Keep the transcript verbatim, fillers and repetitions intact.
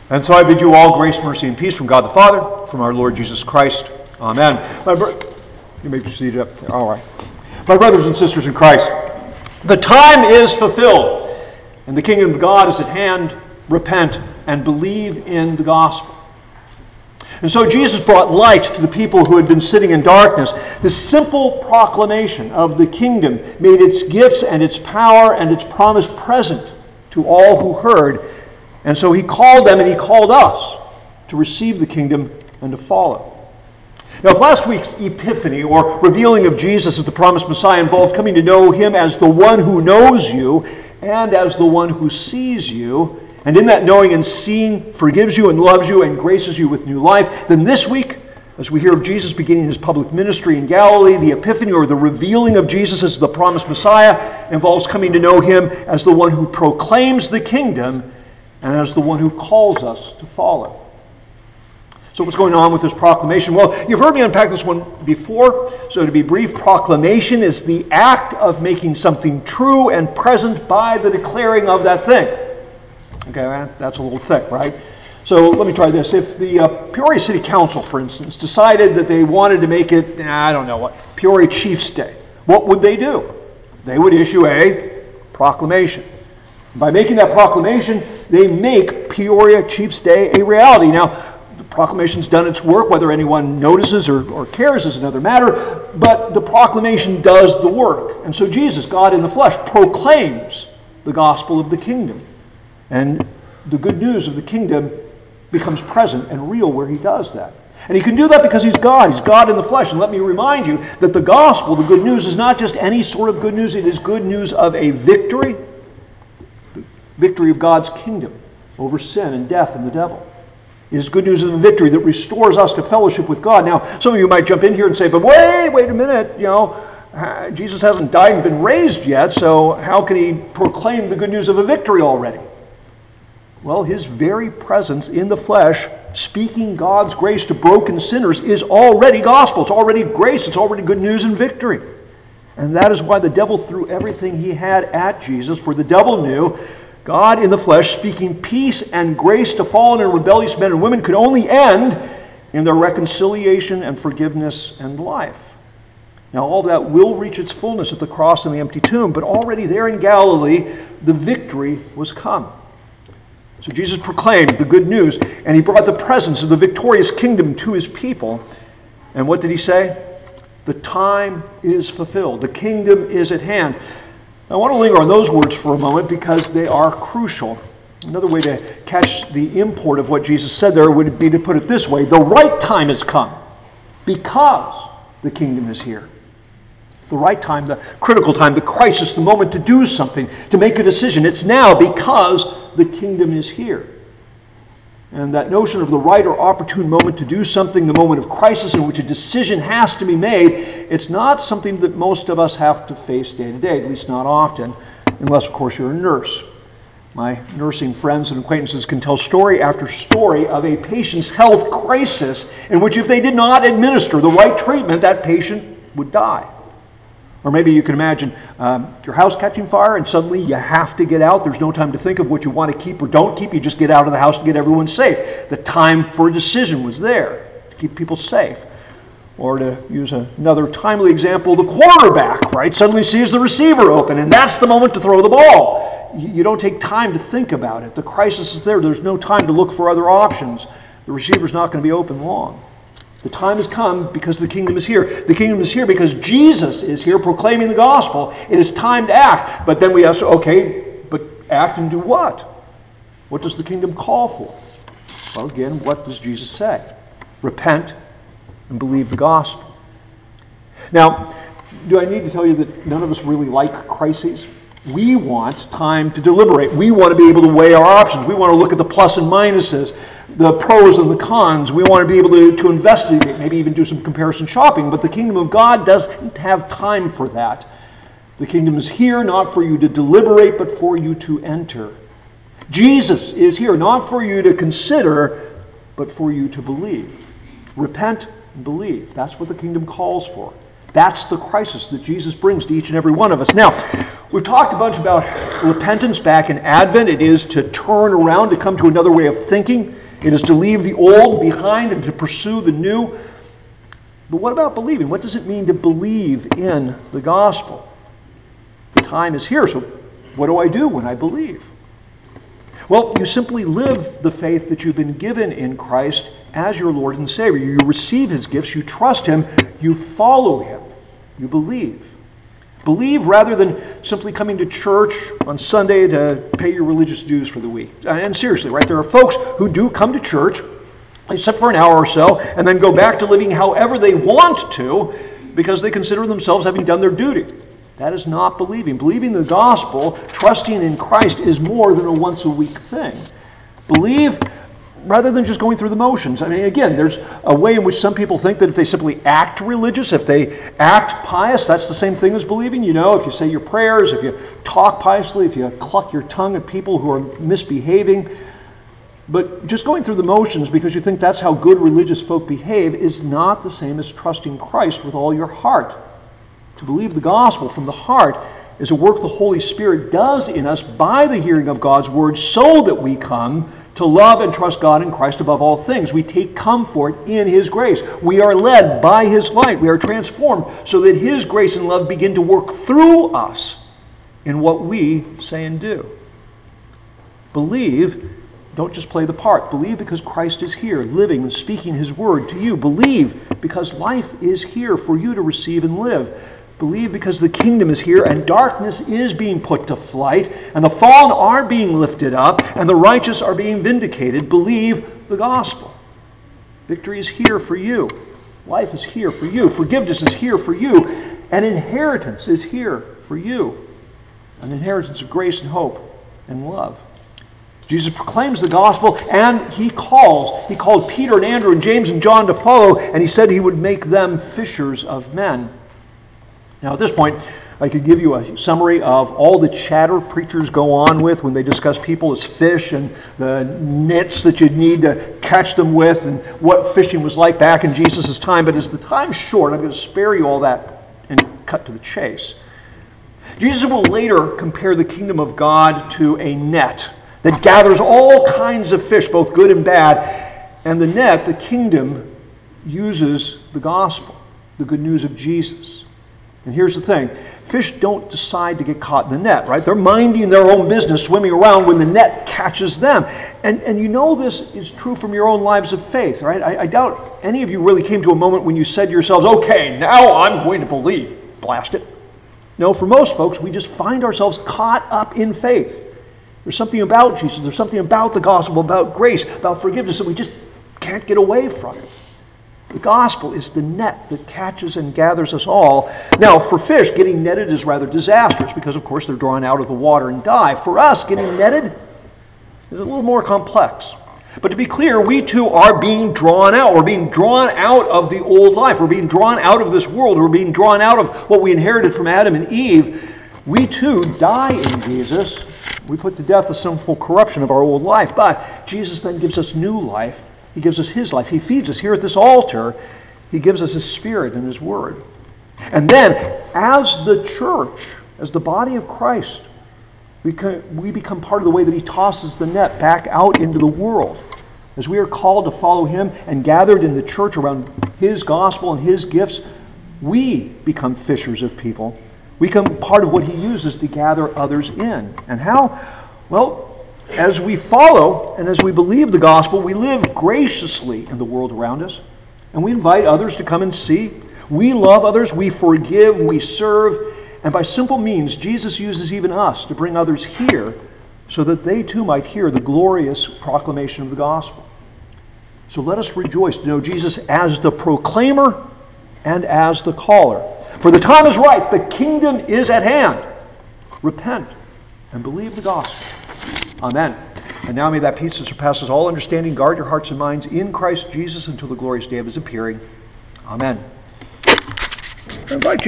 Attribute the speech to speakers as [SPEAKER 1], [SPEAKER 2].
[SPEAKER 1] And so I bid you all grace, mercy, and peace from God the Father, from our Lord Jesus Christ. Amen. My bro- you may be seated up there. All right. My brothers and sisters in Christ, the time is fulfilled, and the kingdom of God is at hand. Repent and believe in the gospel. And so Jesus brought light to the people who had been sitting in darkness. The simple proclamation of the kingdom made its gifts and its power and its promise present to all who heard. And so he called them and he called us to receive the kingdom and to follow. Now, if last week's epiphany or revealing of Jesus as the promised Messiah involved coming to know him as the one who knows you and as the one who sees you, and in that knowing and seeing forgives you and loves you and graces you with new life, then this week, as we hear of Jesus beginning his public ministry in Galilee, the epiphany or the revealing of Jesus as the promised Messiah involves coming to know him as the one who proclaims the kingdom and as the one who calls us to follow. So what's going on with this proclamation? Well, you've heard me unpack this one before. So to be brief, proclamation is the act of making something true and present by the declaring of that thing. Okay, that's a little thick, right? So let me try this. If the uh, Peoria City Council, for instance, decided that they wanted to make it, I don't know what, Peoria Chiefs Day, what would they do? They would issue a proclamation. By making that proclamation, they make Peoria Chiefs Day a reality. Now, the proclamation's done its work. Whether anyone notices or, or cares is another matter, but the proclamation does the work. And so Jesus, God in the flesh, proclaims the gospel of the kingdom. And the good news of the kingdom becomes present and real where he does that. And he can do that because he's God. He's God in the flesh. And let me remind you that the gospel, the good news, is not just any sort of good news. It is good news of a victory. Victory of God's kingdom over sin and death and the devil. It is good news of the victory that restores us to fellowship with God. Now, some of you might jump in here and say, but wait, wait a minute, you know, Jesus hasn't died and been raised yet, so how can he proclaim the good news of a victory already? Well, his very presence in the flesh, speaking God's grace to broken sinners, is already gospel. It's already grace. It's already good news and victory. And that is why the devil threw everything he had at Jesus, for the devil knew God in the flesh, speaking peace and grace to fallen and rebellious men and women, could only end in their reconciliation and forgiveness and life. Now, all that will reach its fullness at the cross and the empty tomb, but already there in Galilee, the victory was come. So Jesus proclaimed the good news, and he brought the presence of the victorious kingdom to his people. And what did he say? The time is fulfilled. The kingdom is at hand. I want to linger on those words for a moment because they are crucial. Another way to catch the import of what Jesus said there would be to put it this way. The right time has come because the kingdom is here. The right time, the critical time, the crisis, the moment to do something, to make a decision. It's now because the kingdom is here. And that notion of the right or opportune moment to do something, the moment of crisis in which a decision has to be made, it's not something that most of us have to face day to day, at least not often, unless, of course, you're a nurse. My nursing friends and acquaintances can tell story after story of a patient's health crisis in which if they did not administer the right treatment, that patient would die. Or maybe you can imagine um, your house catching fire and suddenly you have to get out. There's no time to think of what you want to keep or don't keep. You just get out of the house to get everyone safe. The time for a decision was there to keep people safe. Or to use another timely example, the quarterback, right, suddenly sees the receiver open, and that's the moment to throw the ball. You don't take time to think about it. The crisis is there. There's no time to look for other options. The receiver's not going to be open long. The time has come because the kingdom is here. The kingdom is here because Jesus is here proclaiming the gospel. It is time to act. But then we ask, okay, but act and do what? What does the kingdom call for? Well, again, what does Jesus say? Repent and believe the gospel. Now, do I need to tell you that none of us really like crises? We want time to deliberate. We want to be able to weigh our options. We want to look at the plus and minuses, the pros and the cons. We want to be able to, to investigate, maybe even do some comparison shopping. But the kingdom of God doesn't have time for that. The kingdom is here not for you to deliberate, but for you to enter. Jesus is here not for you to consider, but for you to believe. Repent and believe. That's what the kingdom calls for. That's the crisis that Jesus brings to each and every one of us. Now, We've talked a bunch about repentance back in Advent. It is to turn around, to come to another way of thinking. It is to leave the old behind and to pursue the new. But what about believing? What does it mean to believe in the gospel? The time is here, so what do I do when I believe? Well, you simply live the faith that you've been given in Christ as your Lord and Savior. You receive His gifts, you trust Him, you follow Him, you believe. Believe rather than simply coming to church on Sunday to pay your religious dues for the week. And seriously, right, there are folks who do come to church, except for an hour or so, and then go back to living however they want to because they consider themselves having done their duty. That is not believing. Believing the gospel, trusting in Christ, is more than a once-a-week thing. Believe rather than just going through the motions. I mean, again, there's a way in which some people think that if they simply act religious, if they act pious, that's the same thing as believing. You know, if you say your prayers, if you talk piously, if you cluck your tongue at people who are misbehaving. But just going through the motions because you think that's how good religious folk behave is not the same as trusting Christ with all your heart. To believe the gospel from the heart is a work the Holy Spirit does in us by the hearing of God's word so that we come to love and trust God in Christ above all things. We take comfort in His grace. We are led by His light. We are transformed so that His grace and love begin to work through us in what we say and do. Believe, don't just play the part. Believe because Christ is here, living and speaking His word to you. Believe because life is here for you to receive and live. Believe because the kingdom is here and darkness is being put to flight and the fallen are being lifted up and the righteous are being vindicated. Believe the gospel. Victory is here for you. Life is here for you. Forgiveness is here for you. An inheritance is here for you. An inheritance of grace and hope and love. Jesus proclaims the gospel and He calls. He called Peter and Andrew and James and John to follow, and He said He would make them fishers of men. Now at this point, I could give you a summary of all the chatter preachers go on with when they discuss people as fish and the nets that you'd need to catch them with and what fishing was like back in Jesus' time. But as the time's short, I'm going to spare you all that and cut to the chase. Jesus will later compare the kingdom of God to a net that gathers all kinds of fish, both good and bad. And the net, the kingdom, uses the gospel, the good news of Jesus. And here's the thing. Fish don't decide to get caught in the net, right? They're minding their own business, swimming around when the net catches them. And, and you know this is true from your own lives of faith, right? I, I doubt any of you really came to a moment when you said to yourselves, okay, now I'm going to believe. Blast it. No, for most folks, we just find ourselves caught up in faith. There's something about Jesus, there's something about the gospel, about grace, about forgiveness that we just can't get away from it. The gospel is the net that catches and gathers us all. Now, for fish, getting netted is rather disastrous because, of course, they're drawn out of the water and die. For us, getting netted is a little more complex. But to be clear, we too are being drawn out. We're being drawn out of the old life. We're being drawn out of this world. We're being drawn out of what we inherited from Adam and Eve. We too die in Jesus. We put to death the sinful corruption of our old life. But Jesus then gives us new life. He gives us His life. He feeds us here at this altar. He gives us His Spirit and His Word. And then, as the church, as the body of Christ, we, can, we become part of the way that He tosses the net back out into the world. As we are called to follow Him and gathered in the church around His gospel and His gifts, we become fishers of people. We become part of what He uses to gather others in. And how? Well, as we follow and as we believe the gospel, we live graciously in the world around us. And we invite others to come and see. We love others, we forgive, we serve. And by simple means, Jesus uses even us to bring others here so that they too might hear the glorious proclamation of the gospel. So let us rejoice to know Jesus as the proclaimer and as the caller. For the time is right, the kingdom is at hand. Repent and believe the gospel. Amen. And now may that peace that surpasses all understanding guard your hearts and minds in Christ Jesus until the glorious day of His appearing. Amen. I invite you